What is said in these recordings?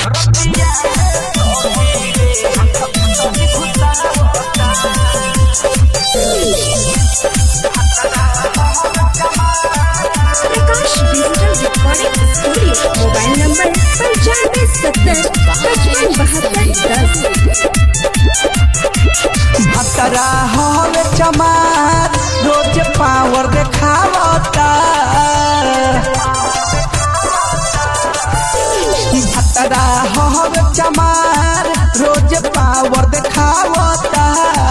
Mobile number 9570557210। भतरा हवे चमार रोज पावर देखावता। भतरा हवे चमार रोज पावर देखावता।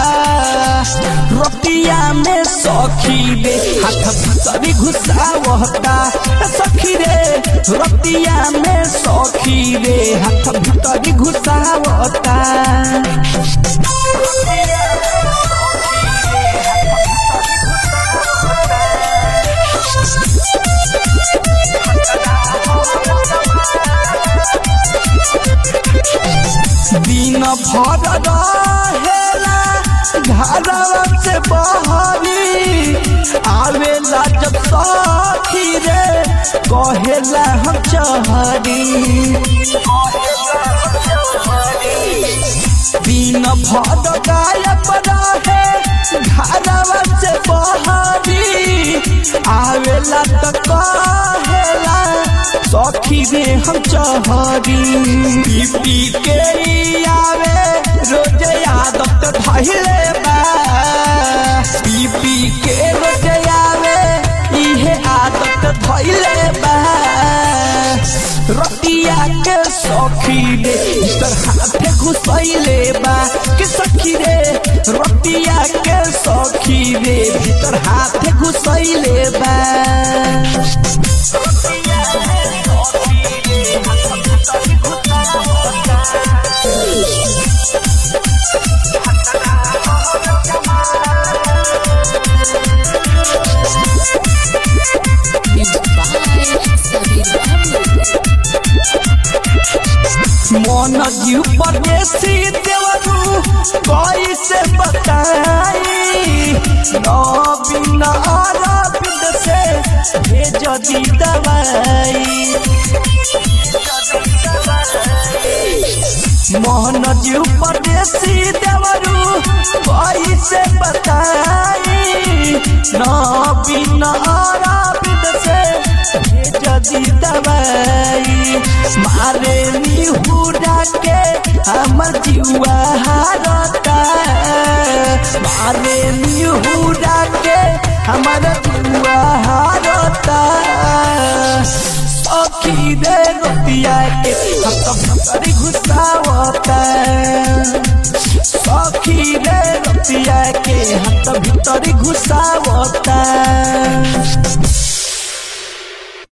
रोटिया में सखी रे हाथ भीतरी घुसावता। सखी रे रोटिया में सखी रे हाथ भीतरी घुसावता। दिन भर रहेला घरवा से बहरी। आवेला जब सखी रे कहेला हम चहरी। दिन भर गायब रहे घरवा से बहरी। आवेला तो कहेला सखी रे हम चहरी। पी के आवे रोज आदत धइले बा। पी के रोज आवे इहे आदत धइले बा। रोटिया के सखी रे इधर हाथे घुसैले बा। के सखी रे रोटिया के सखी रे भीतर हाथे घुसैले बा। मन जीव परदेसी देवरू कैसे बताई। बिना अरविंद से भेज दी दवाई। मोहन जीव परदेसी देवरू कैसे बताई। बिना अरविंद से भेज दी दवाई। मारे निहुरा के हमर जीवा हारता। मारे निहुरा के हमर जीवा हारता। सखी रे रोटिया के हाथ भीतरी घुसावता। सखी रे रोटिया के हाथ भीतरी घुसावता।